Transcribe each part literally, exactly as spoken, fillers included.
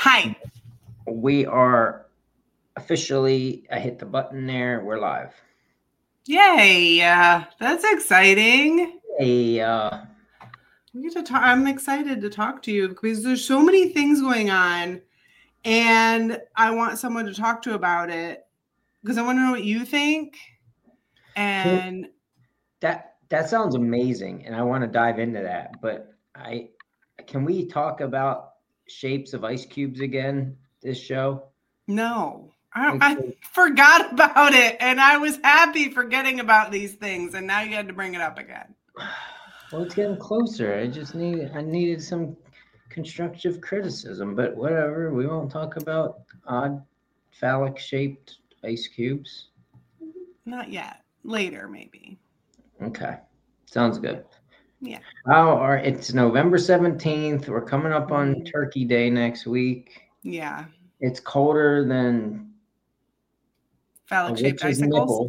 Hi. We are officially, I hit the button there. We're live. Yay. Uh, that's exciting. Hey, uh, we get to talk. I'm excited to talk to you because there's so many things going on and I want someone to talk to about it because I want to know what you think. And that that sounds amazing. And I want to dive into that. But I can we talk about shapes of ice cubes again this show? No. I, I forgot about it, and I was happy forgetting about these things, and now you had to bring it up again. Well, it's getting closer. I just need I needed some constructive criticism, but whatever. We won't talk about odd phallic shaped ice cubes. Not yet. Later, maybe. Okay. Sounds good. Yeah. Oh, our, it's November seventeenth. We're coming up on mm-hmm. Turkey Day next week. Yeah. It's colder than phallic shaped icicles.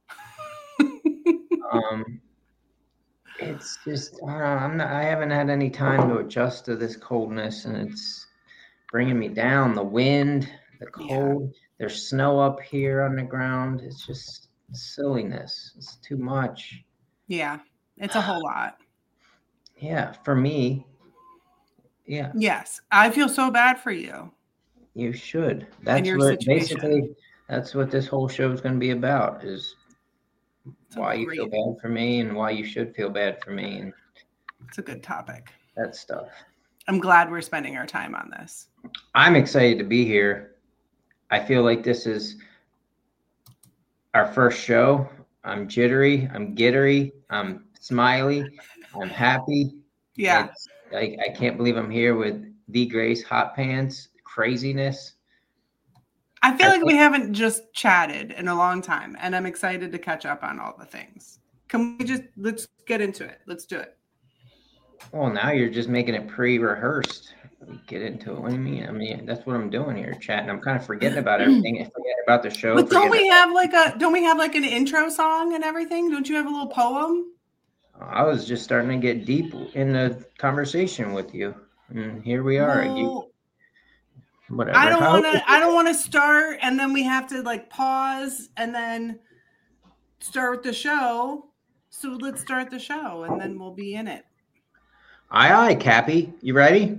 um, it's just I don't know, I'm not. I haven't had any time to adjust to this coldness, and it's bringing me down. The wind, the cold. Yeah. There's snow up here on the ground. It's just silliness. It's too much. Yeah, it's a whole lot. Yeah, for me. Yeah. Yes, I feel so bad for you. You should. That's what situation. basically. That's what this whole show is going to be about. Is it's why you feel bad for me and why you should feel bad for me. And it's a good topic. That stuff. I'm glad we're spending our time on this. I'm excited to be here. I feel like this is our first show. I'm jittery. I'm gittery. I'm smiley. I'm happy. Yeah. I, I can't believe I'm here with the Grace Hot Pants craziness. I feel I like think, we haven't just chatted in a long time, and I'm excited to catch up on all the things. Can we just, let's get into it. Let's do it. Well, now you're just making it pre-rehearsed. Get into it. What do you mean? I mean, that's what I'm doing here, chatting. I'm kind of forgetting about everything. I forget about the show. But don't we have like a, don't we have like an intro song and everything? Don't you have a little poem? I was just starting to get deep in the conversation with you. And here we are. Well, you, whatever. I don't want to, I don't want to start and then we have to like pause and then start with the show. So let's start the show and then we'll be in it. Aye, aye, Cappy. You ready?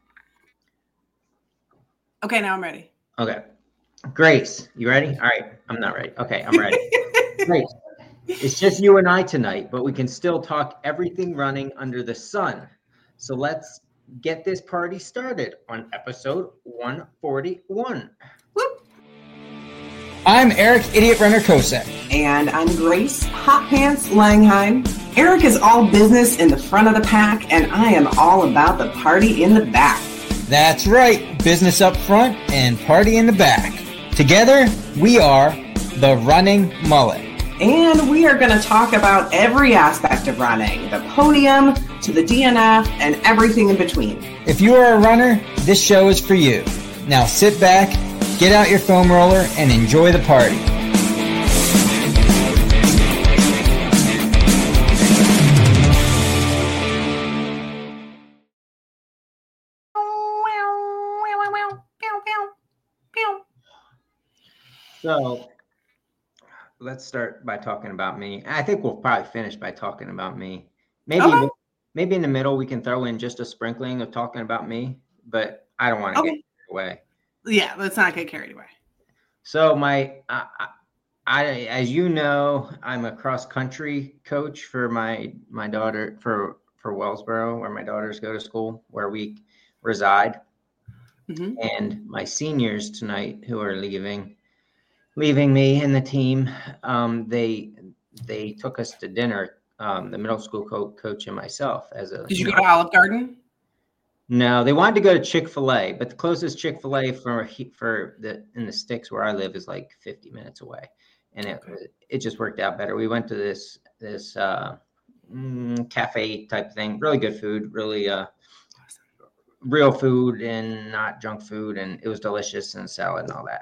Okay, now I'm ready. Okay. Grace, you ready? All right. I'm not ready. Okay, I'm ready. Grace, it's just you and I tonight, but we can still talk everything running under the sun. So let's get this party started on episode one forty-one. Whoop. I'm Eric Idiot Runner Kosek. And I'm Grace Hot Pants Langheim. Eric is all business in the front of the pack, and I am all about the party in the back. That's right, business up front and party in the back. Together, we are the Running Mullet. And we are going to talk about every aspect of running, the podium to the D N F and everything in between. If you are a runner, this show is for you. Now sit back, get out your foam roller, and enjoy the party. So let's start by talking about me. I think we'll probably finish by talking about me. Maybe okay. maybe in the middle we can throw in just a sprinkling of talking about me, but I don't want to okay. get carried away. Yeah, let's not get carried away. So my, I, I, as you know, I'm a cross country coach for my my daughter for for Wellsboro, where my daughters go to school, where we reside, mm-hmm. and my seniors tonight who are leaving. Leaving me and the team, um, they they took us to dinner, um, the middle school co- coach and myself. As a Did you, you go know, to Olive Garden? No, they wanted to go to Chick-fil-A, but the closest Chick-fil-A for for the in the sticks where I live is like fifty minutes away, and it okay. it just worked out better. We went to this this uh, mm, cafe type thing, really good food, really uh, real food and not junk food, and it was delicious and salad and all that.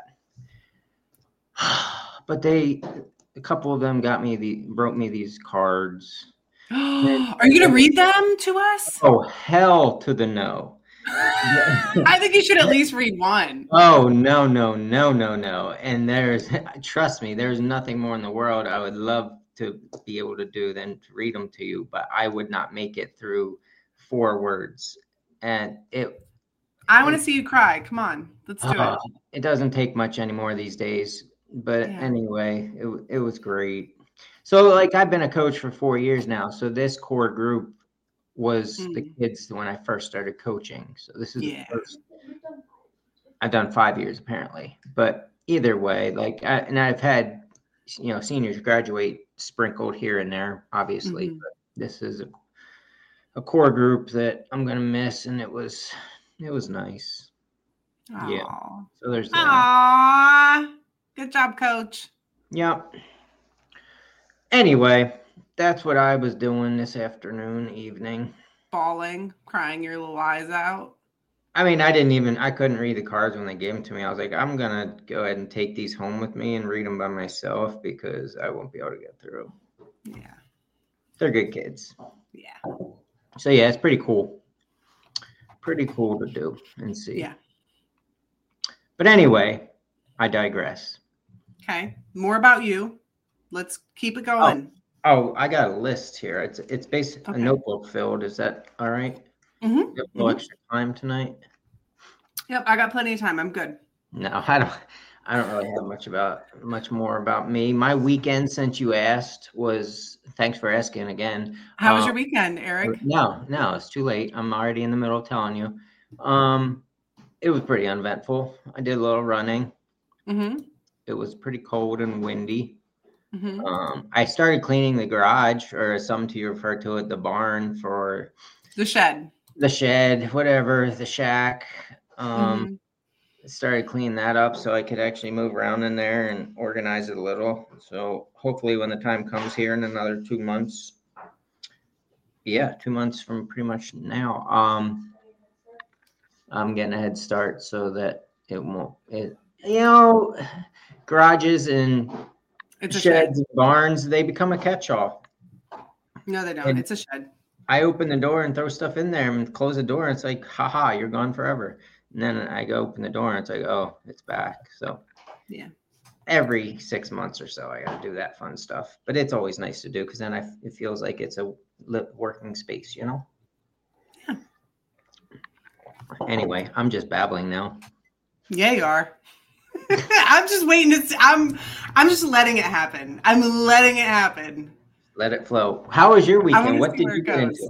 But they, a couple of them got me the wrote me these cards. Are you gonna read them to us? Oh, hell to the no! I think you should at least read one. Oh, no, no, no, no, no. And there's, trust me, there's nothing more in the world I would love to be able to do than to read them to you, but I would not make it through four words. And it, I want to see you cry. Come on, let's do uh, it. It doesn't take much anymore these days. But Yeah. anyway, it it was great. So like I've been a coach for four years now. So this core group was Mm. the kids when I first started coaching. So this is Yeah. the first. I've done five years apparently, but either way, like I, and I've had you know seniors graduate sprinkled here and there, obviously. Mhm. But this is a, a core group that I'm gonna miss, and it was it was nice. Yeah. Aw. So there's that. Aw. Good job, coach. Yeah. Anyway, that's what I was doing this afternoon, evening. Bawling, crying your little eyes out. I mean, I didn't even, I couldn't read the cards when they gave them to me. I was like, I'm going to go ahead and take these home with me and read them by myself because I won't be able to get through. Yeah. They're good kids. Yeah. So, yeah, it's pretty cool. Pretty cool to do and see. Yeah. But anyway, I digress. Okay. More about you. Let's keep it going. Oh, I got a list here. It's it's basically Okay. a notebook filled. Is that all right? Mm-hmm. You have no Mhm. extra time tonight? Yep, I got plenty of time. I'm good. No, I don't. I don't really have much about much more about me. My weekend, since you asked, was thanks for asking again. How was Uh, your weekend, Eric? No, no, it's too late. I'm already in the middle of telling you. Um, it was pretty uneventful. I did a little running. Mm-hmm. It was pretty cold and windy. Mm-hmm. Um, I started cleaning the garage, or as some to you refer to it, the barn for The shed. the shed, whatever, the shack. Um, Mhm. started cleaning that up so I could actually move around in there and organize it a little. So hopefully when the time comes here in another two months, yeah, two months from pretty much now, um, I'm getting a head start so that it won't, it, you know, garages and It's a shed. sheds and barns, they become a catch-all. No, they don't. And- It's a shed. I open the door and throw stuff in there and close the door. And it's like, haha, you're gone forever. And then I go open the door and it's like, oh, it's back. So Yeah. every six months or so, I got to do that fun stuff. But it's always nice to do because then I, it feels like it's a li- working space, you know? Yeah. Anyway, I'm just babbling now. Yeah, you are. I'm just waiting to see. I'm I'm just letting it happen. I'm letting it happen. Let it flow. How was your wanna weekend? What see did where you it get goes. into?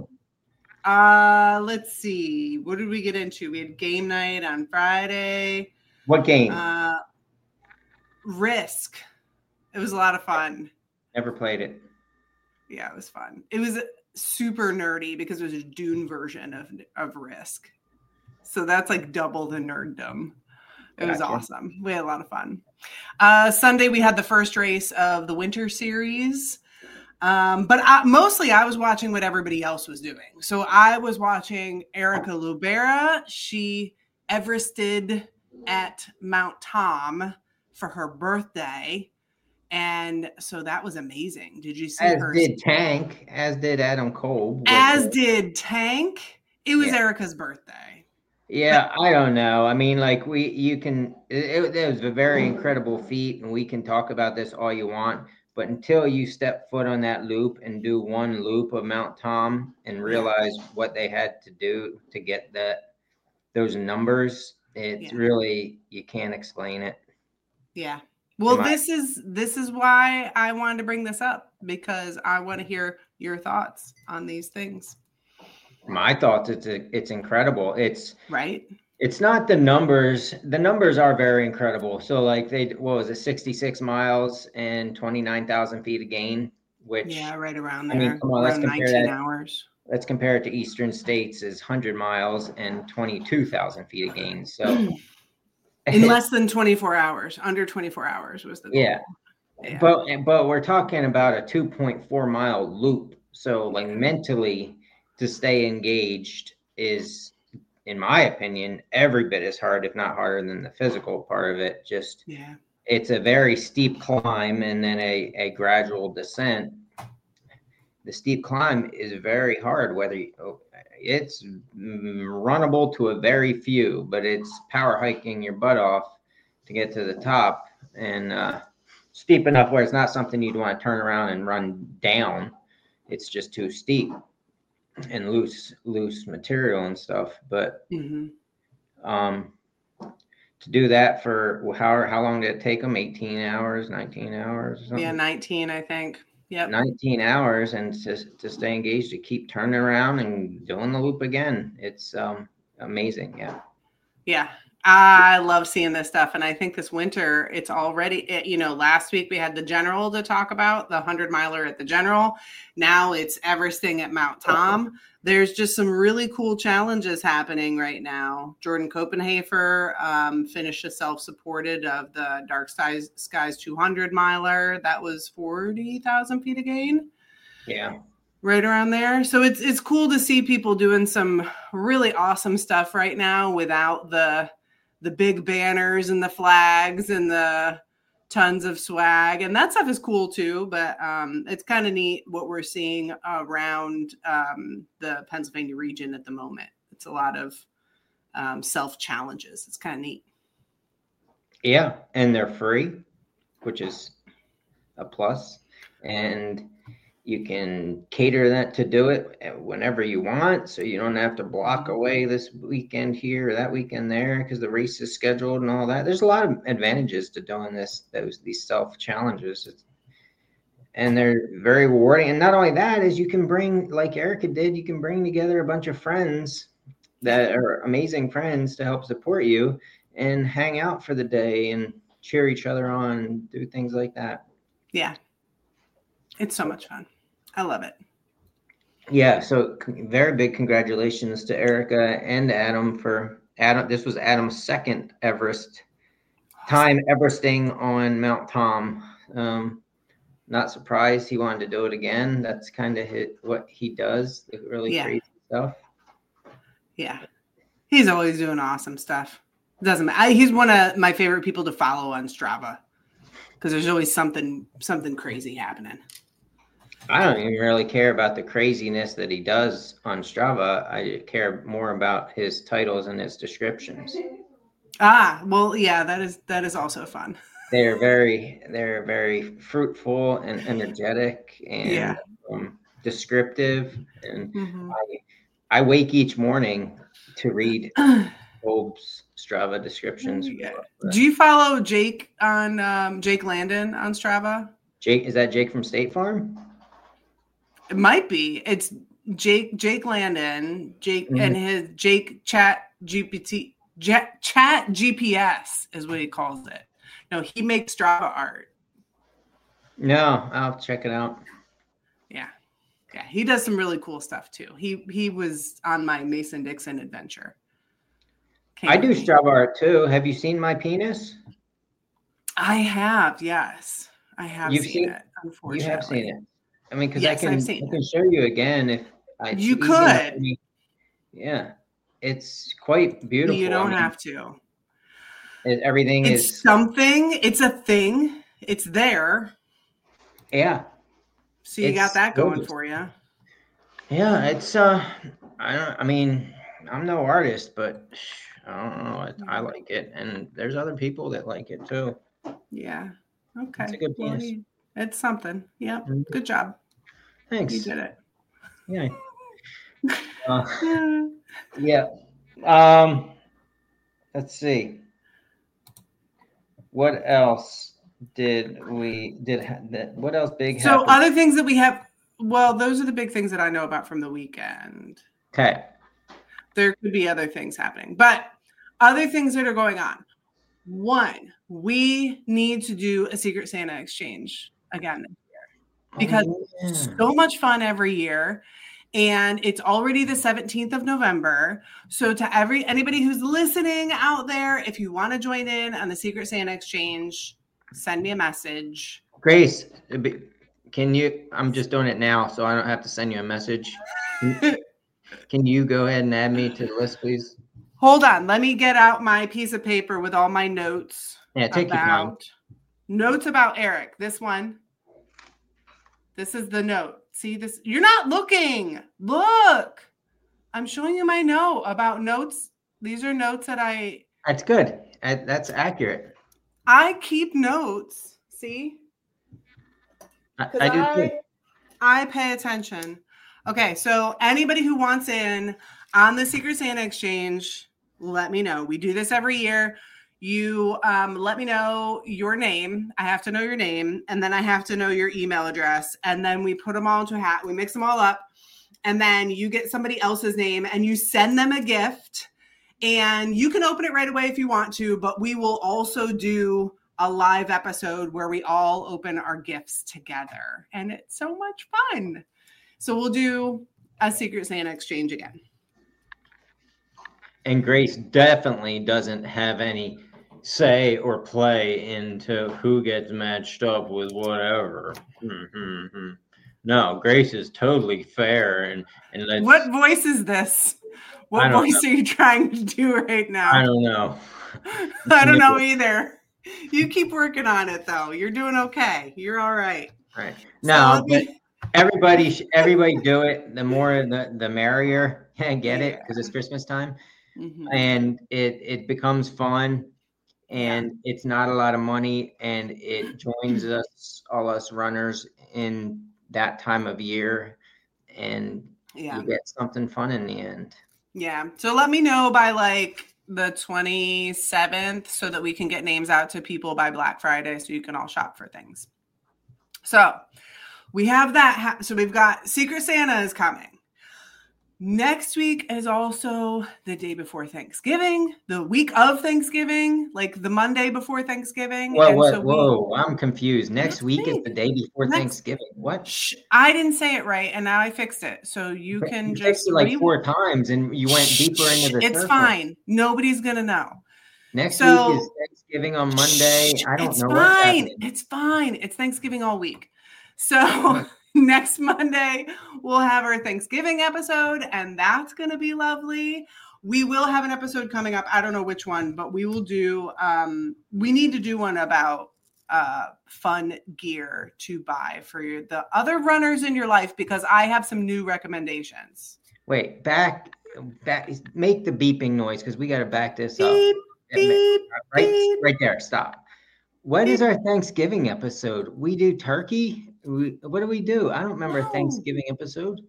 Uh, let's see. What did we get into? We had game night on Friday. What game? Uh, Risk. It was a lot of fun. Never played it. Yeah, it was fun. It was super nerdy because it was a Dune version of of Risk. So that's like double the nerddom. It was Gotcha. awesome. We had a lot of fun. Uh, Sunday we had the first race of the winter series. Um, but I, mostly I was watching what everybody else was doing. So I was watching Erica Lubera. She Everested at Mount Tom for her birthday. And so that was amazing. Did you see As her? did Tank, as did Adam Kolb. As did Tank. It was Yeah. Erica's birthday. Yeah, I don't know. I mean, like we, you can, it, it was a very incredible feat, and we can talk about this all you want, but until you step foot on that loop and do one loop of Mount Tom and realize what they had to do to get that, those numbers, it's Yeah. really, you can't explain it. Yeah. Well, Am I- this is this is why I wanted to bring this up, because I want to hear your thoughts on these things. My thoughts, it's a, it's incredible. It's, Right? It's not the numbers. The numbers are very incredible. So like they, what was it, sixty-six miles and twenty-nine thousand feet of gain, which Yeah, right around I mean, there. come on, let's around compare nineteen that. hours. let's compare it to Eastern States is one hundred miles and twenty-two thousand feet of gain. So In less than twenty-four hours, under twenty-four hours was the goal. yeah. Yeah. But but we're talking about a two point four mile loop. So like mentally to stay engaged is, in my opinion, every bit as hard, if not harder than the physical part of it. Just yeah. it's a very steep climb and then a, a gradual descent. the steep climb is very hard. Whether you, it's runnable to a very few, but it's power hiking your butt off to get to the top, and uh, steep enough where it's not something you'd want to turn around and run down. It's just too steep and loose, loose material and stuff. But mm-hmm. um, to do that for how how long did it take them? eighteen hours, nineteen hours? Or something? Yeah, nineteen, I think. Yep. nineteen hours, and to, to stay engaged, to keep turning around and doing the loop again. It's um, amazing. Yeah. Yeah. I love seeing this stuff. And I think this winter, it's already, it, you know, last week we had the General to talk about, the hundred miler at the General. Now it's Everesting at Mount Tom. There's just some really cool challenges happening right now. Jordan Copenhafer um, finished a self-supported of the Dark Skies, Skies two hundred miler. That was forty thousand feet of gain. Yeah. Right around there. So it's it's cool to see people doing some really awesome stuff right now without the the big banners and the flags and the tons of swag. And that stuff is cool too, but um, it's kind of neat what we're seeing around um, the Pennsylvania region at the moment. It's a lot of um, self-challenges. It's kind of neat. Yeah, and they're free, which is a plus. And you can cater that to do it whenever you want, so you don't have to block away this weekend here or that weekend there because the race is scheduled and all that. There's a lot of advantages to doing this, those these self challenges, and they're very rewarding. And not only that, is you can bring, like Erica did, you can bring together a bunch of friends that are amazing friends to help support you and hang out for the day and cheer each other on and do things like that. Yeah, it's so much fun. I love it. Yeah, so very big congratulations to Erica and Adam for Adam. This was Adam's second Everest time Everesting on Mount Tom. Um, not surprised he wanted to do it again. That's kind of what he does, the really yeah. crazy stuff. Yeah, he's always doing awesome stuff. Doesn't matter. He's one of my favorite people to follow on Strava because there's always something something crazy happening. I don't even really care about the craziness that he does on Strava. I care more about his titles and his descriptions. Ah, well, yeah, that is that is also fun. They're very they're very fruitful and energetic and yeah. um, descriptive. And mm-hmm. I I wake each morning to read Bob's Strava descriptions. Yeah. Do you follow Jake on um, Jake Landon on Strava? Jake, is that Jake from State Farm? It might be. It's Jake Jake Landon, Jake mm-hmm. and his Jake Chat G P T Jet, Chat G P S is what he calls it. No, he makes Strava art. No, I'll check it out. Yeah. Yeah, he does some really cool stuff too. He he was on my Mason Dixon adventure. Came I do Strava art too. Have you seen my penis? I have, yes. I have You've seen, seen it, unfortunately. You have seen it. I mean, because yes, I can I can show you again if I you could. Yeah, it's quite beautiful. You don't I mean, have to. It, everything it's is something. It's a thing. It's there. Yeah. So you got that going for you. Yeah, it's uh, I don't. I mean, I'm no artist, but I don't know. I, I like it, and there's other people that like it too. Yeah. Okay. It's a good penis. Well, it's something. Yeah. Mm-hmm. Good job. Thanks. You did it. Yeah. uh, yeah. Um. Let's see. What else did we did? Ha- what else big? So happened? Other things that we have. Well, those are the big things that I know about from the weekend. Okay. There could be other things happening, but other things that are going on. One, we need to do a Secret Santa exchange again this year because oh, yeah. it's so much fun every year. And it's already the seventeenth of November. So to every anybody who's listening out there, if you want to join in on the Secret Santa exchange, send me a message. Grace, can you, I'm just doing it now, so I don't have to send you a message. Can you go ahead and add me to the list, please? Hold on. Let me get out my piece of paper with all my notes. Yeah, take your time. Notes about Eric. This one. This is the notes. See this? You're not looking. Look. I'm showing you my note about notes. These are notes that I... That's good. That's accurate. I keep notes. See? I, I do too. I pay attention. Okay, so anybody who wants in on the Secret Santa Exchange, let me know. We do this every year. You um, let me know your name. I have to know your name, and then I have to know your email address, and then we put them all into a hat. We mix them all up, and then you get somebody else's name, and you send them a gift, and you can open it right away if you want to, but we will also do a live episode where we all open our gifts together, and it's so much fun. So we'll do a Secret Santa Exchange again. And Grace definitely doesn't have any say or play into who gets matched up with whatever. Mm-hmm. No, Grace is totally fair. And, and let's, what voice is this? What voice know. Are you trying to do right now? I don't know. I don't know either. You keep working on it, though. You're doing okay. You're all right. Right. No, so but me... everybody, everybody do it. The more, the, the merrier. Get yeah. it? Because it's Christmas time. Mm-hmm. And it, it becomes fun, and yeah. it's not a lot of money, and it joins us, all us runners, in that time of year, and yeah. you get something fun in the end. Yeah. So let me know by like the twenty-seventh so that we can get names out to people by Black Friday so you can all shop for things. So we have that. Ha- so we've got Secret Santa is coming. Next week is also the day before Thanksgiving, the week of Thanksgiving, like the Monday before Thanksgiving. Whoa, whoa, so whoa. We, I'm confused. Next week me. is the day before Next, Thanksgiving. What? Shh, I didn't say it right, and now I fixed it. So you but can you just fixed it like re- four times, and you went deeper into the It's circle. Fine. Nobody's going to know. Next so, week is Thanksgiving on Monday. Shh, I don't it's know fine. what's happening. It's fine. It's Thanksgiving all week. So... Next Monday, we'll have our Thanksgiving episode, and that's going to be lovely. We will have an episode coming up. I don't know which one, but we will do, um, we need to do one about uh, fun gear to buy for your, the other runners in your life, because I have some new recommendations. Wait, back, back make the beeping noise, because we got to back this beep, up. Beep, right, beep. right there, stop. What beep. is our Thanksgiving episode? We do turkey? We, what do we do? I don't remember no. a Thanksgiving episode.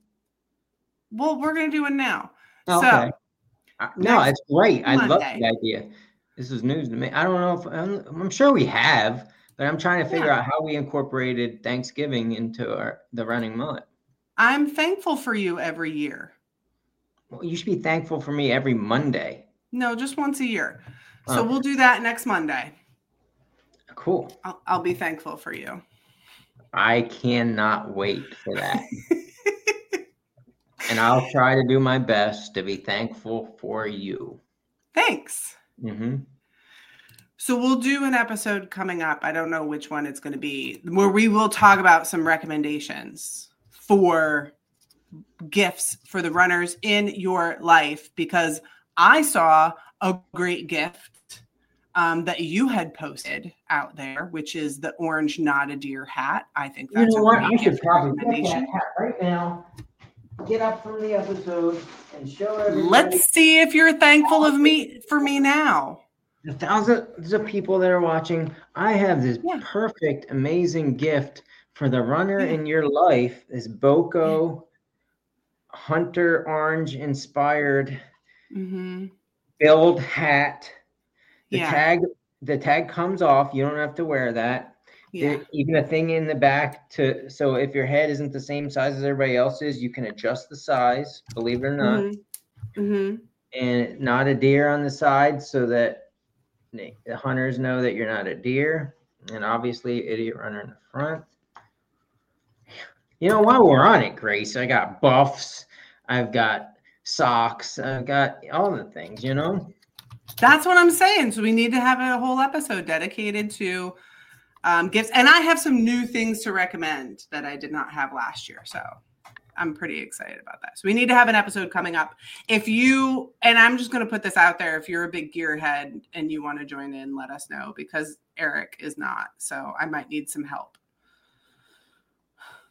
Well, we're going to do it now. Oh, so, okay. Uh, no, it's great. Monday. I love the idea. This is news to me. I don't know if I'm, I'm sure we have, but I'm trying to figure yeah. out how we incorporated Thanksgiving into our the running mullet. I'm thankful for you every year. Well, you should be thankful for me every Monday. No, just once a year. So okay. we'll do that next Monday. Cool. I'll, I'll be thankful for you. I cannot wait for that. And I'll try to do my best to be thankful for you. Thanks. Mm-hmm. So we'll do an episode coming up. I don't know which one it's going to be, where we will talk about some recommendations for gifts for the runners in your life, because I saw a great gift Um, that you had posted out there, which is the orange Not a Deer hat. I think that's you know a what? great I should probably recommendation. get that hat right now. Get up from the episode and show everybody. Let's see if you're thankful of me for me now. The thousands of people that are watching, I have this yeah. perfect, amazing gift for the runner yeah. in your life. This Boko yeah. Hunter Orange inspired mm-hmm. build hat. The yeah. tag, the tag comes off. You don't have to wear that. Yeah. There, even a thing in the back to, so if your head isn't the same size as everybody else's, you can adjust the size, believe it or not. Mm-hmm. Mm-hmm. And not a deer on the side, so that the hunters know that you're not a deer. And obviously, idiot runner in the front. You know, while we're on it, Grace, I got buffs. I've got socks. I've got all the things, you know? That's what I'm saying. So we need to have a whole episode dedicated to um, gifts. And I have some new things to recommend that I did not have last year. So I'm pretty excited about that. So we need to have an episode coming up. If you, and I'm just going to put this out there, if you're a big gearhead and you want to join in, let us know, because Eric is not. So I might need some help.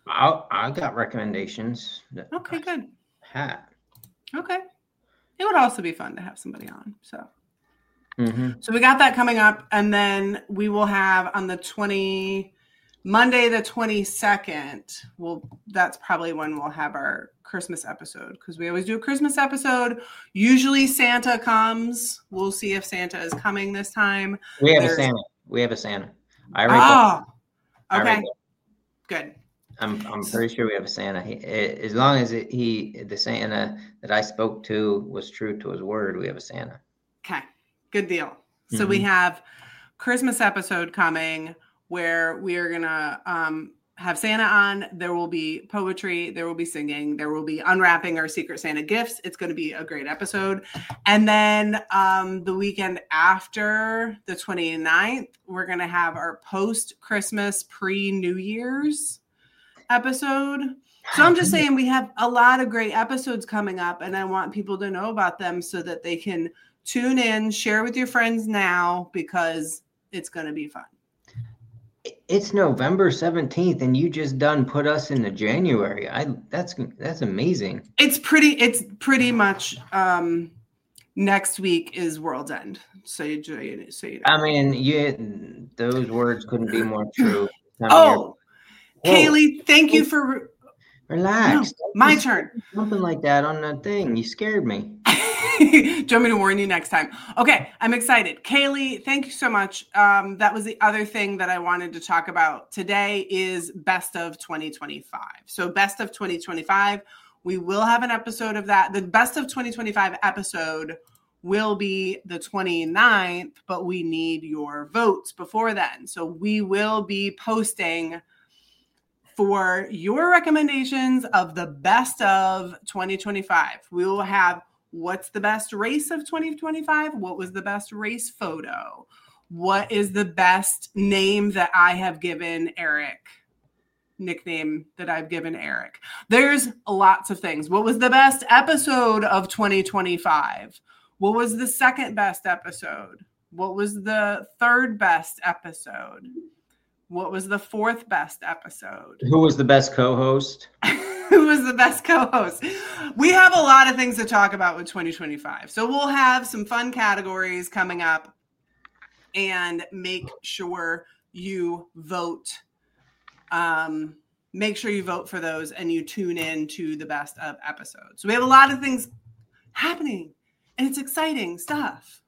I I got recommendations. That Okay, good. Had. Okay. It would also be fun to have somebody on. So, Mm-hmm. so we got that coming up, and then we will have on the twenty Monday the twenty-second. Well, that's probably when we'll have our Christmas episode, because we always do a Christmas episode. Usually Santa comes. We'll see if Santa is coming this time. We have There's... a Santa. We have a Santa. I already oh, okay. Good. I'm I'm pretty sure we have a Santa. He, as long as it, he the Santa that I spoke to was true to his word, we have a Santa. Okay, good deal. So Mm-hmm. we have Christmas episode coming where we are gonna um, have Santa on. There will be poetry. There will be singing. There will be unwrapping our Secret Santa gifts. It's going to be a great episode. And then um, the weekend after the twenty-ninth, we're going to have our post-Christmas pre-New Year's episode. So I'm just saying we have a lot of great episodes coming up, and I want people to know about them so that they can tune in, share with your friends now, because it's going to be fun. It's November seventeenth, and you just done put us into January. I that's that's amazing. It's pretty. It's pretty much um, next week is World's End. So you, so you know. I mean, you those words couldn't be more true. Oh, Kaylee, thank you for. Relax. No, my turn. Something like that on the thing. You scared me. Do you want me to warn you next time? Okay, I'm excited. Kaylee, thank you so much. Um, that was the other thing that I wanted to talk about today is best of twenty twenty-five. So best of twenty twenty-five, we will have an episode of that. The best of twenty twenty-five episode will be the twenty-ninth, but we need your votes before then. So we will be posting for your recommendations of the best of twenty twenty-five. We will have what's the best race of twenty twenty-five? What was the best race photo? What is the best name that I have given Eric? Nickname that I've given Eric. There's lots of things. What was the best episode of twenty twenty-five? What was the second best episode? What was the third best episode? What was the fourth best episode? Who was the best co-host? Who was the best co-host? We have a lot of things to talk about with twenty twenty-five. So we'll have some fun categories coming up, and make sure you vote. Um, make sure you vote for those, and you tune in to the best of episodes. So we have a lot of things happening, and it's exciting stuff.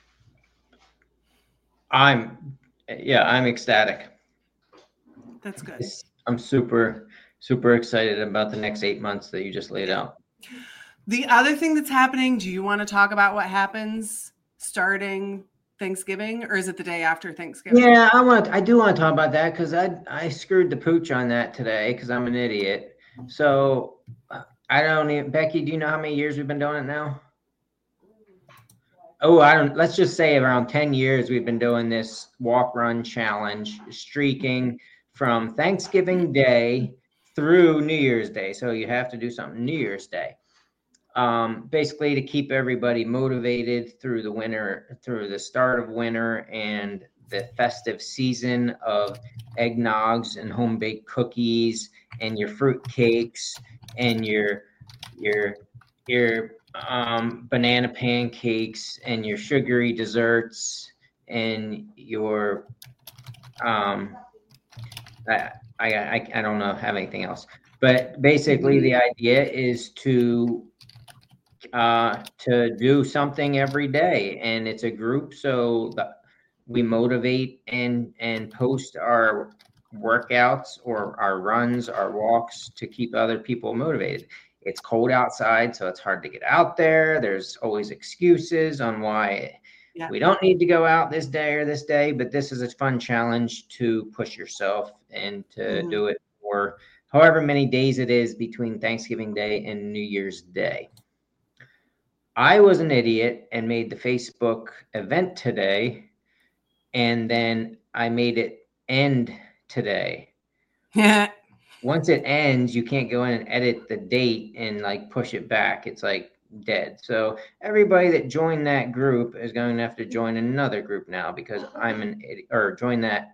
I'm, yeah, I'm ecstatic. That's good. I'm super, super excited about the next eight months that you just laid out. The other thing that's happening, do you want to talk about what happens starting Thanksgiving, or is it the day after Thanksgiving? Yeah, I want, I do want to talk about that because I, I screwed the pooch on that today because I'm an idiot. So I don't even, Becky, do you know how many years we've been doing it now? Oh, I don't, let's just say around ten years we've been doing this walk run challenge, streaking from Thanksgiving Day through New Year's Day. So you have to do something New Year's Day. Um, basically to keep everybody motivated through the winter, through the start of winter and the festive season of eggnogs and home baked cookies and your fruit cakes and your, your, your, um, banana pancakes and your sugary desserts and your, um, I, I, I don't know, have anything else, but basically the idea is to, uh, to do something every day, and it's a group. So the, we motivate and, and post our workouts or our runs, our walks to keep other people motivated. It's cold outside, so it's hard to get out there. There's always excuses on why yeah. we don't need to go out this day or this day, but this is a fun challenge to push yourself and to mm-hmm. do it for however many days it is between Thanksgiving Day and New Year's Day. I was an idiot and made the Facebook event today, and then I made it end today. Yeah. Once it ends, you can't go in and edit the date and like push it back. It's like dead. So everybody that joined that group is going to have to join another group now because I'm an idiot, or join that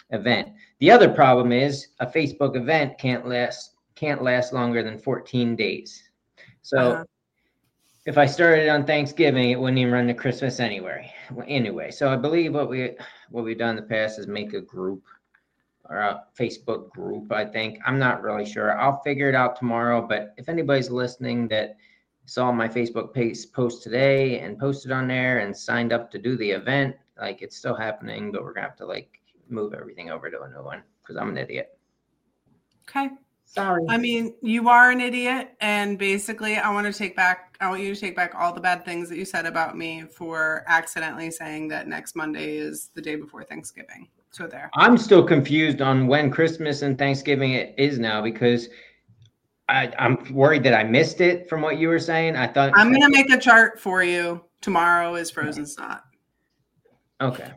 event. The other problem is a Facebook event can't last can't last longer than fourteen days. So uh-huh. if I started on Thanksgiving, it wouldn't even run to Christmas anyway. Anyway, so I believe what we what we've done in the past is make a group or a Facebook group. I think I'm not really sure. I'll figure it out tomorrow. But if anybody's listening that saw my Facebook page post today and posted on there and signed up to do the event, like it's still happening, but we're gonna have to like move everything over to a new one because I'm an idiot. Okay. Sorry. I mean, you are an idiot, and basically I want to take back, I want you to take back all the bad things that you said about me for accidentally saying that next Monday is the day before Thanksgiving. So there. I'm still confused on when Christmas and Thanksgiving it is now because I, I'm worried that I missed it from what you were saying. I thought I'm going to make a chart for you. Tomorrow is Frozen Snot. Okay.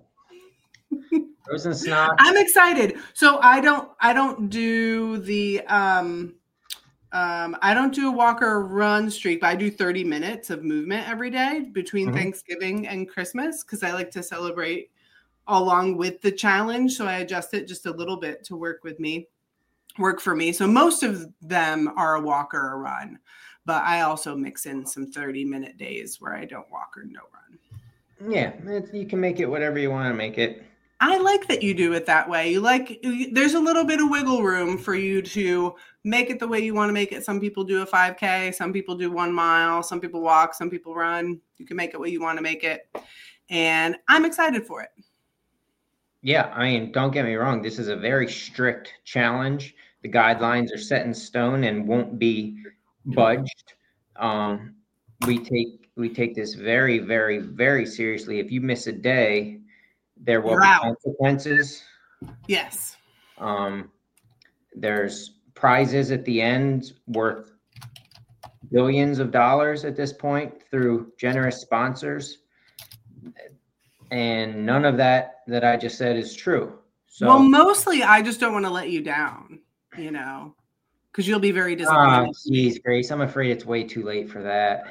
Frozen Snot. I'm excited. So I don't, I don't do the, um, um, I don't do a walk or run streak, but I do thirty minutes of movement every day between mm-hmm. Thanksgiving and Christmas because I like to celebrate along with the challenge. So I adjust it just a little bit to work with me, work for me. So most of them are a walk or a run, but I also mix in some thirty minute days where I don't walk or no run. Yeah. You can make it whatever you want to make it. I like that you do it that way. You like, there's a little bit of wiggle room for you to make it the way you want to make it. Some people do a five K, some people do one mile, some people walk, some people run. You can make it what you want to make it. And I'm excited for it. Yeah, I mean, don't get me wrong. This is a very strict challenge. The guidelines are set in stone and won't be budged. Um, we take we take this very, very, very seriously. If you miss a day, there will You're be out. consequences. Yes. Um, there's prizes at the end worth billions of dollars at this point through generous sponsors. And none of that that I just said is true. So, well, mostly I just don't want to let you down, you know, because you'll be very disappointed. Oh, geez, Grace, I'm afraid it's way too late for that.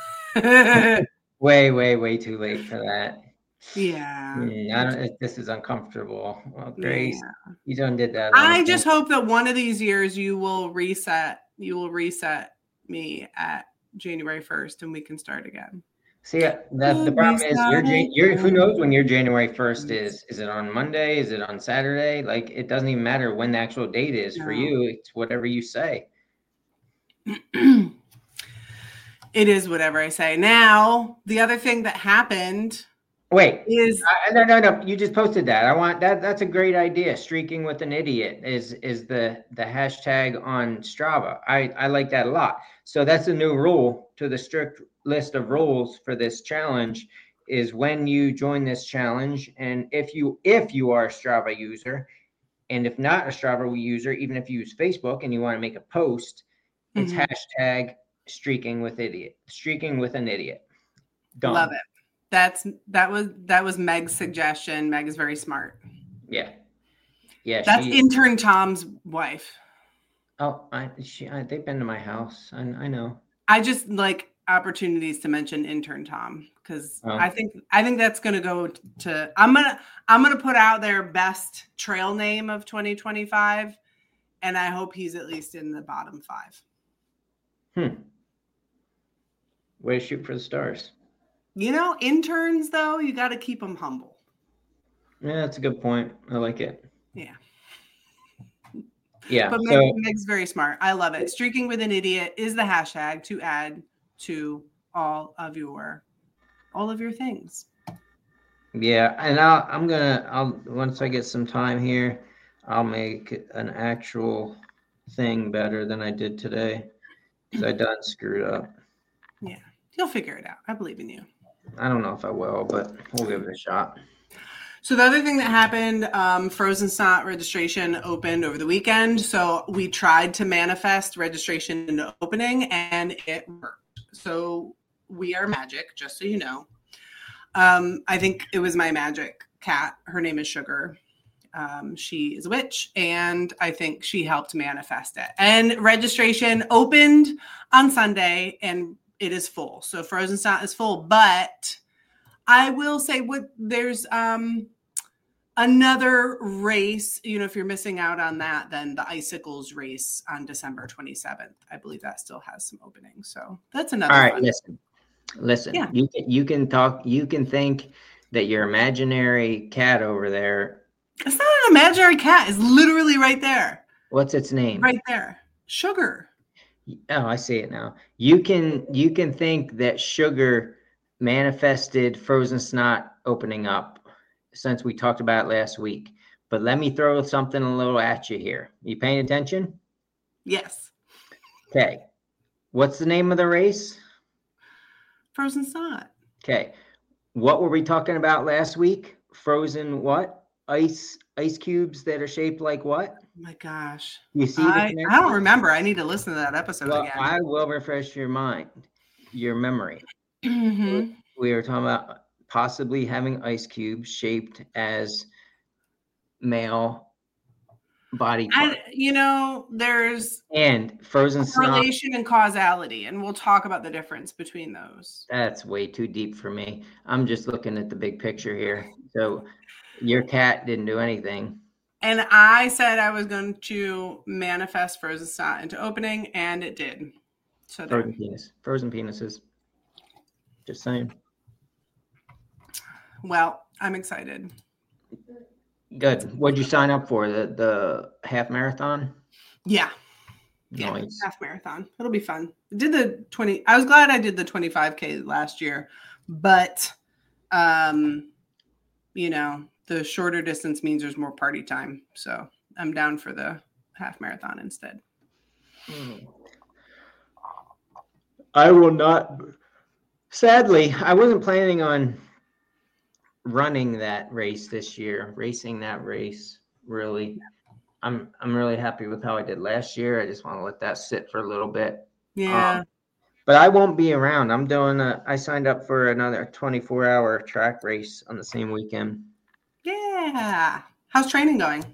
way, way, way too late for that. Yeah. Mm, I don't, this is uncomfortable. Well, Grace, yeah. you done did that. I just hope that one of these years you will reset. You will reset me at January first, and we can start again. See, that the problem is, you're, you're, who knows when your January first is? Is it on Monday? Is it on Saturday? Like, it doesn't even matter when the actual date is no. for you. It's whatever you say. It is whatever I say. Now, the other thing that happened. Wait, is uh, no, no, no. You just posted that. I want that. That's a great idea. Streaking with an idiot is is the the hashtag on Strava. I I like that a lot. So that's a new rule to the strict list of rules for this challenge. Is when you join this challenge, and if you if you are a Strava user, and if not a Strava user, even if you use Facebook and you want to make a post, it's mm-hmm. hashtag streaking with idiot. Streaking with an idiot. Done. Love it. That's that was that was Meg's suggestion. Meg is very smart. Yeah, yeah. That's she, intern Tom's wife. Oh, I she I, they've been to my house. I, I know. I just like opportunities to mention intern Tom because oh. I think I think that's going to go to. I'm gonna I'm gonna put out their best trail name of twenty twenty-five, and I hope he's at least in the bottom five. Hmm. Way to shoot for the stars. You know, interns, though, you got to keep them humble. Yeah, that's a good point. I like it. Yeah. Yeah. But Meg, so, Meg's very smart. I love it. Streaking with an idiot is the hashtag to add to all of your all of your things. Yeah, and I'll, I'm gonna. I'll once I get some time here, I'll make an actual thing better than I did today because I done screwed up. Yeah, you'll figure it out. I believe in you. I don't know if I will, but we'll give it a shot. So the other thing that happened, um, Frozen Snot registration opened over the weekend. So we tried to manifest registration into opening, and it worked. So we are magic, just so you know. Um, I think it was my magic cat. Her name is Sugar. Um, she is a witch, and I think she helped manifest it. And registration opened on Sunday, and it is full. So Frozen Snot is full, but I will say what there's um, another race, you know, if you're missing out on that, then the Icicles race on December twenty-seventh. I believe that still has some openings. So that's another. All right, fun. listen, listen. Yeah. You can you can talk. You can think that your imaginary cat over there. It's not an imaginary cat. It's literally right there. What's its name? Right there. Sugar. Oh, I see it now. You can you can think that Sugar manifested Frozen Snot opening up since we talked about it last week. But let me throw something a little at you here. You paying attention? Yes. Okay. What's the name of the race? Frozen Snot. Okay. What were we talking about last week? Frozen what? Ice ice cubes that are shaped like what? Oh my gosh. You see I, the I don't remember. I need to listen to that episode well, again. I will refresh your mind, your memory. Mm-hmm. We were talking about possibly having ice cubes shaped as male body parts. I, you know, there's And Frozen Snot. correlation and causality, and we'll talk about the difference between those. That's way too deep for me. I'm just looking at the big picture here. So your cat didn't do anything. And I said I was going to manifest Frozen Snot into opening, and it did. So there. Frozen penis. Frozen penises. Just saying. Well, I'm excited. Good. What'd you sign up for? The the half marathon? Yeah. Yeah. Nice. Half marathon. It'll be fun. I did the twenty. I was glad I did the twenty-five K last year, but um, you know, the shorter distance means there's more party time. So I'm down for the half marathon instead. I will not. Sadly, I wasn't planning on running that race this year, racing that race. Really, I'm I'm really happy with how I did last year. I just want to let that sit for a little bit. Yeah. Um, but I won't be around. I'm doing a. I signed up for another twenty-four hour track race on the same weekend. Yeah. How's training going?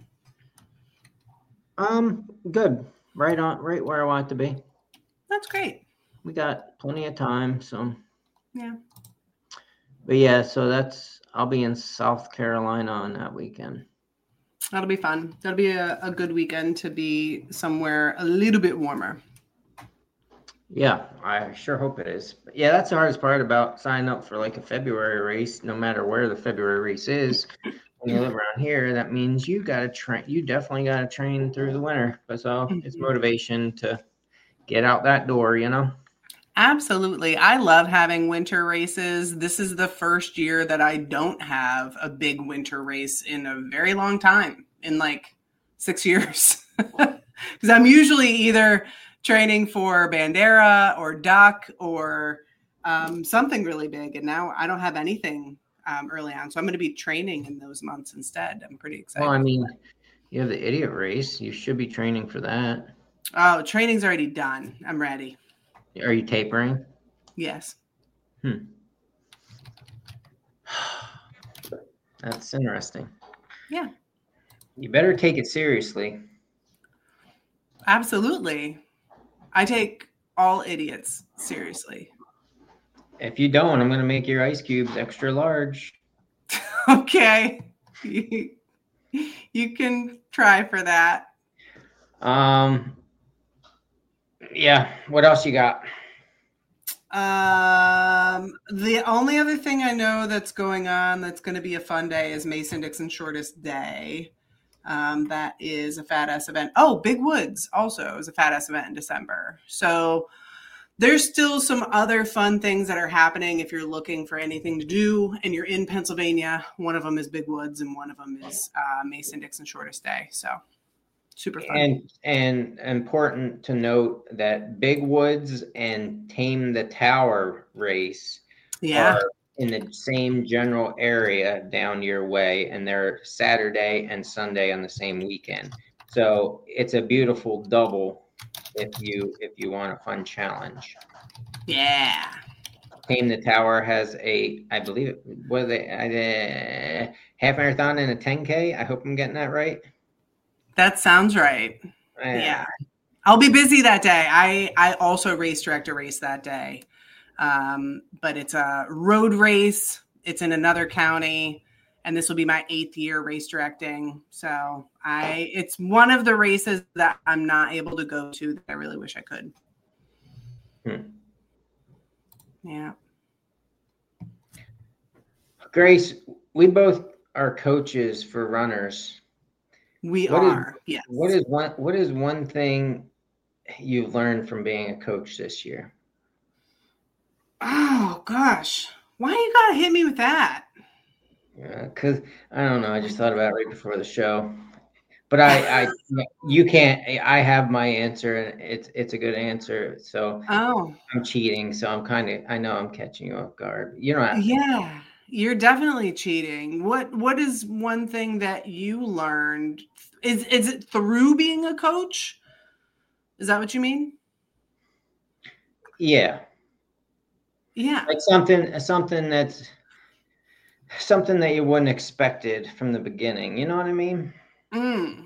Um, good. Right on. Right where I want it to be. That's great. We got plenty of time, so. Yeah. But yeah, so that's. I'll be in South Carolina on that weekend. That'll be fun. That'll be a, a good weekend to be somewhere a little bit warmer. Yeah, I sure hope it is. But yeah, that's the hardest part about signing up for like a February race, no matter where the February race is. When you live around here, that means you got to train. You definitely got to train through the winter. So it's motivation to get out that door, you know? Absolutely. I love having winter races. This is the first year that I don't have a big winter race in a very long time, in like six years. Because I'm usually either training for Bandera or Duck or um, something really big. And now I don't have anything um, early on. So I'm going to be training in those months instead. I'm pretty excited. Well, I mean, you have the idiot race. You should be training for that. Oh, training's already done. I'm ready. Are you tapering? Yes. Hmm. That's interesting. Yeah. You better take it seriously. Absolutely. I take all idiots seriously. If you don't, I'm going to make your ice cubes extra large. Okay. You, you can try for that. Um. Yeah. What else you got? Um, the only other thing I know that's going on that's going to be a fun day is Mason-Dixon Shortest Day. Um, that is a Fat Ass event. Oh, Big Woods also is a Fat Ass event in December. So there's still some other fun things that are happening if you're looking for anything to do and you're in Pennsylvania. One of them is Big Woods and one of them is uh, Mason-Dixon Shortest Day. So super fun. And and important to note that Big Woods and Tame the Tower race Yeah. are in the same general area down your way, and they're Saturday and Sunday on the same weekend. So it's a beautiful double if you if you want a fun challenge. Yeah. Tame the Tower has a, I believe, what are they, a half marathon and a ten K. I hope I'm getting that right. That sounds right. Uh, Yeah. I'll be busy that day. I, I also race direct a race that day. Um, but it's a road race. It's in another county. and this will be my eighth year race directing. So I, it's one of the races that I'm not able to go to that I really wish I could. Hmm. Yeah. Grace, we both are coaches for runners. We what are. Is, yes. What is one, what is one thing you've learned from being a coach this year? Oh gosh. Why you gotta hit me with that? Yeah, cause I don't know. I just thought about it right before the show, but I, I, you can't. I have my answer, and it's it's a good answer. So oh, I'm cheating. So I'm kind of. I know I'm catching you off guard. You don't have to. Yeah, you're definitely cheating. What What is one thing that you learned? Is is it through being a coach? Is that what you mean? Yeah. Yeah. Like something something that's something that you wouldn't expected from the beginning. You know what I mean? Mm.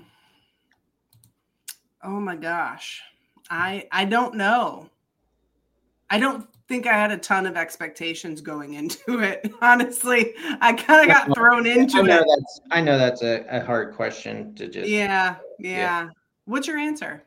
Oh my gosh. I I don't know. I don't think I had a ton of expectations going into it. Honestly, I kind of got thrown into I know it. That's I know that's a, a hard question to just. Yeah, yeah. Yeah. What's your answer?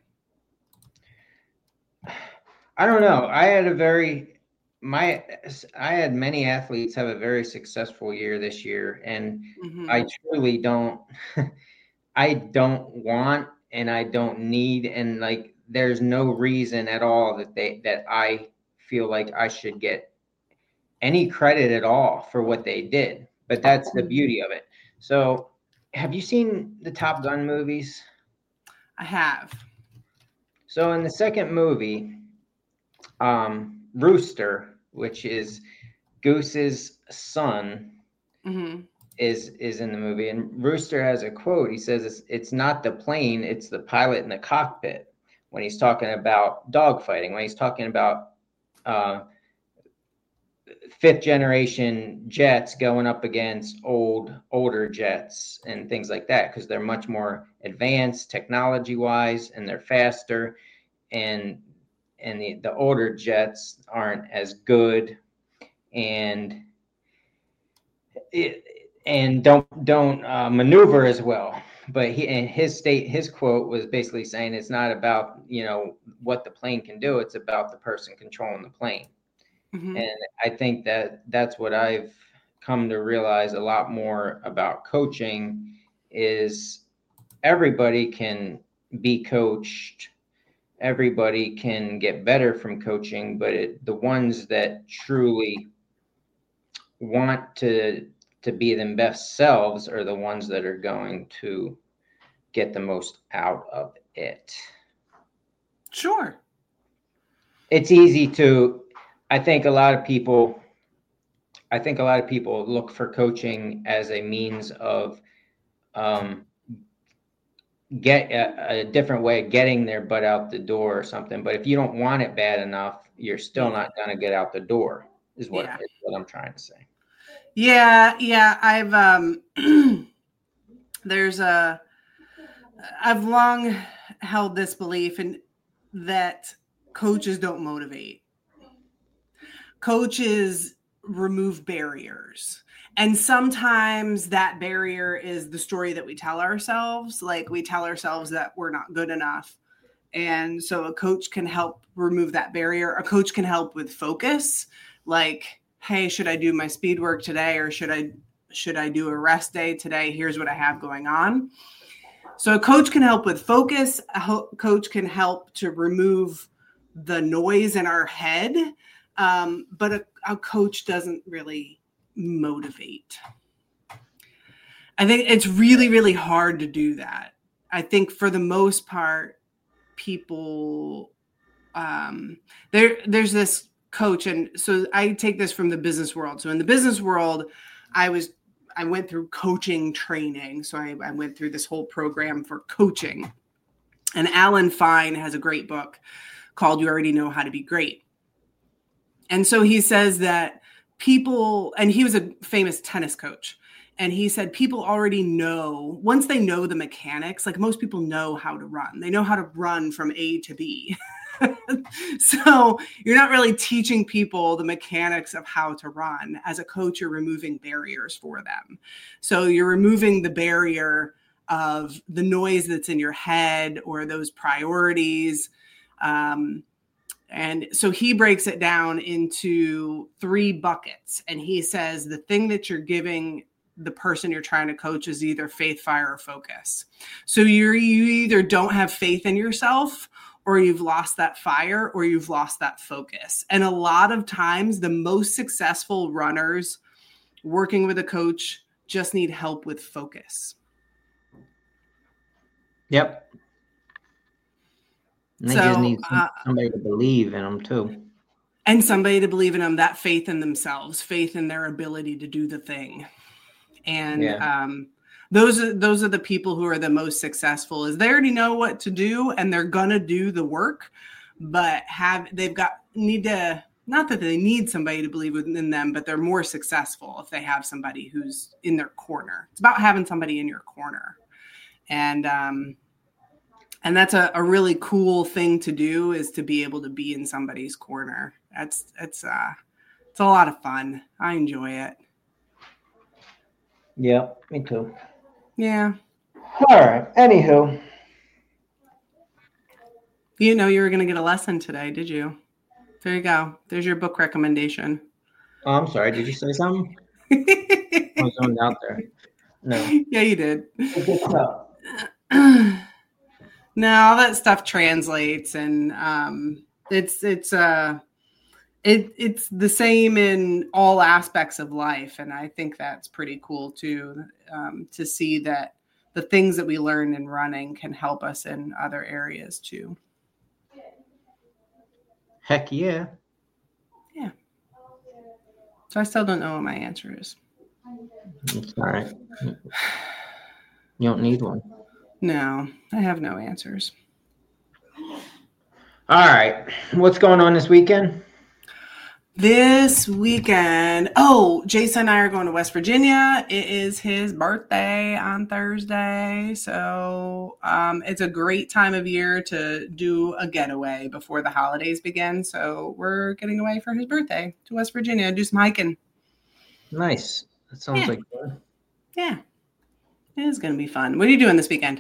I don't know. I had a very my I had many athletes have a very successful year this year, and Mm-hmm. I truly don't I don't want and I don't need, and like there's no reason at all that they that I feel like I should get any credit at all for what they did. But that's the beauty of it. So have you seen the Top Gun movies? I have. So in the second movie, um, Rooster, which is Goose's son, Mm-hmm. is is in the movie, and Rooster has a quote. He says, "It's it's not the plane, it's the pilot in the cockpit." When he's talking about dogfighting, when he's talking about uh, fifth generation jets going up against old older jets and things like that, because they're much more advanced technology wise and they're faster, and and the, the older jets aren't as good, and it, and don't don't uh, maneuver as well. But he and his state his quote was basically saying it's not about, you know, what the plane can do, it's about the person controlling the plane. Mm-hmm. And I think that that's what I've come to realize a lot more about coaching is everybody can be coached. Everybody can get better from coaching, but it, the ones that truly want to to be their best selves are the ones that are going to get the most out of it. Sure. It's easy to, I think a lot of people, I think a lot of people look for coaching as a means of um, get a, a different way of getting their butt out the door or something. But if you don't want it bad enough, you're still not going to get out the door, is what, Yeah. is what I'm trying to say. Yeah, yeah. I've um there's a I've long held this belief in that coaches don't motivate. Coaches remove barriers. And sometimes that barrier is the story that we tell ourselves. Like we tell ourselves that we're not good enough. And so a coach can help remove that barrier. A coach can help with focus. Like, hey, should I do my speed work today? Or should I, should I do a rest day today? Here's what I have going on. So a coach can help with focus. A ho- coach can help to remove the noise in our head. Um, but a, a coach doesn't really motivate. I think it's really, really hard to do that. I think for the most part, people, um, there, there's this coach. And so I take this from the business world. So in the business world, I was, I went through coaching training. So I, I went through this whole program for coaching. And Alan Fine has a great book called You Already Know How to Be Great. And so he says that people, and he was a famous tennis coach, and he said people already know, once they know the mechanics, like most people know how to run. They know how to run from A to B. So you're not really teaching people the mechanics of how to run. As a coach, you're removing barriers for them. So you're removing the barrier of the noise that's in your head or those priorities. Um, and so he breaks it down into three buckets. And he says the thing that you're giving the person you're trying to coach is either faith, fire, or focus. So you're, you either don't have faith in yourself, or you've lost that fire, or you've lost that focus. And a lot of times the most successful runners working with a coach just need help with focus. Yep. And they So, just need uh, somebody to believe in them too. And somebody to believe in them, that faith in themselves, faith in their ability to do the thing. And Yeah. um, those are those are the people who are the most successful, is they already know what to do and they're gonna do the work, but have they've got need to not that they need somebody to believe in them, but they're more successful if they have somebody who's in their corner. It's about having somebody in your corner. And um, and that's a, a really cool thing to do, is to be able to be in somebody's corner. That's it's uh it's a lot of fun. I enjoy it. Yep, me too. Yeah. All right. Anywho. You know you were going to get a lesson today, did you? There you go. There's your book recommendation. Oh, I'm sorry. Did you say something? I was zoned out there. No. Yeah, you did. No. No, all that stuff translates, and um, it's it's uh, it it's the same in all aspects of life, and I think that's pretty cool too, um, to see that the things that we learn in running can help us in other areas too. Heck yeah. Yeah. So I still don't know what my answer is. It's all right. You don't need one. No, I have no answers. All right. What's going on this weekend? This weekend, oh, Jason and I are going to West Virginia. It is his birthday on Thursday. So um, it's a great time of year to do a getaway before the holidays begin. So we're getting away for his birthday to West Virginia, do some hiking. Nice. That sounds Yeah. like fun. Yeah, it is going to be fun. What are you doing this weekend?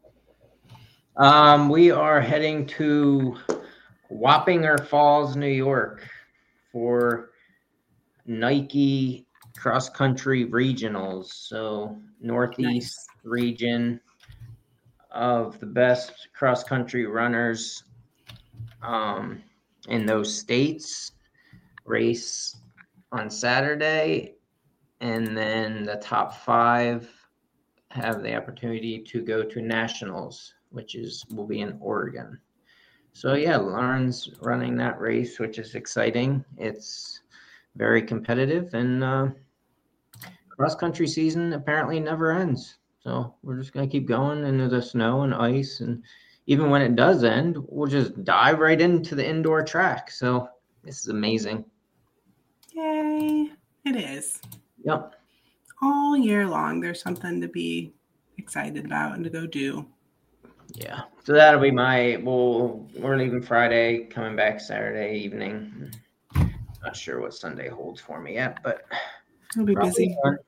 Um, we are heading to Wappinger Falls, New York for Nike cross country regionals. So Northeast Nice. region of the best cross country runners um, in those states race on Saturday. And then the top five have the opportunity to go to nationals, which is will be in Oregon. So yeah, Lauren's running that race, which is exciting. It's very competitive, and uh, cross country season apparently never ends. So we're just gonna keep going into the snow and ice, and even when it does end, we'll just dive right into the indoor track. So this is amazing. Yay. It is. Yep. All year long, there's something to be excited about and to go do. Yeah. So that'll be my, well, we're leaving Friday, coming back Saturday evening. Not sure what Sunday holds for me yet, but It'll be busy. fun.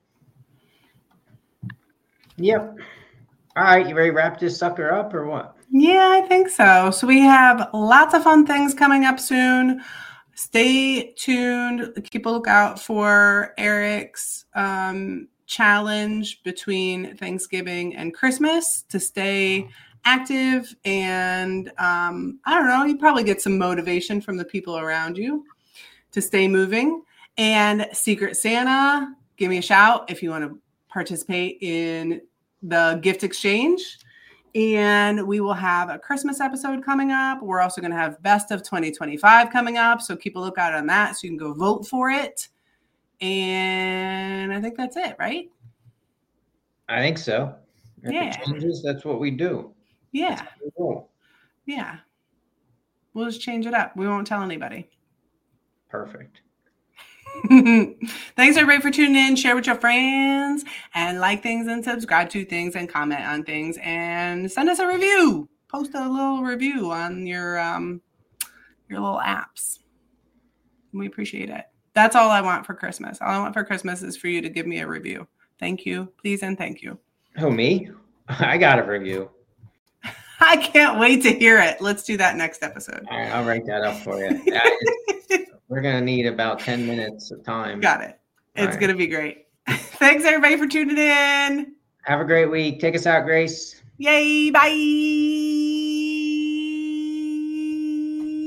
Yep. All right. You ready to wrap this sucker up or what? Yeah, I think so. So we have lots of fun things coming up soon. Stay tuned. Keep a lookout for Eric's um, challenge between Thanksgiving and Christmas to stay active. And um, I don't know, you probably get some motivation from the people around you to stay moving. And Secret Santa, give me a shout if you want to participate in the gift exchange. And we will have a Christmas episode coming up. We're also going to have Best of twenty twenty-five coming up. So keep a lookout on that so you can go vote for it. And I think that's it, right? I think so. If Yeah. it changes, that's what we do. Yeah. That's what we do. Yeah. We'll just change it up. We won't tell anybody. Perfect. Thanks everybody for tuning in. Share with your friends and like things and subscribe to things and comment on things and send us a review. Post a little review on your um your little apps. We appreciate it. That's all I want for Christmas. All I want for Christmas is for you to give me a review. Thank you. Please and thank you. Oh, me? I got a review. I can't wait to hear it. Let's do that next episode. All right, I'll write that up for you. We're going to need about ten minutes of time. Got it. It's right. going to be great. Thanks, everybody, for tuning in. Have a great week. Take us out, Grace. Yay. Bye.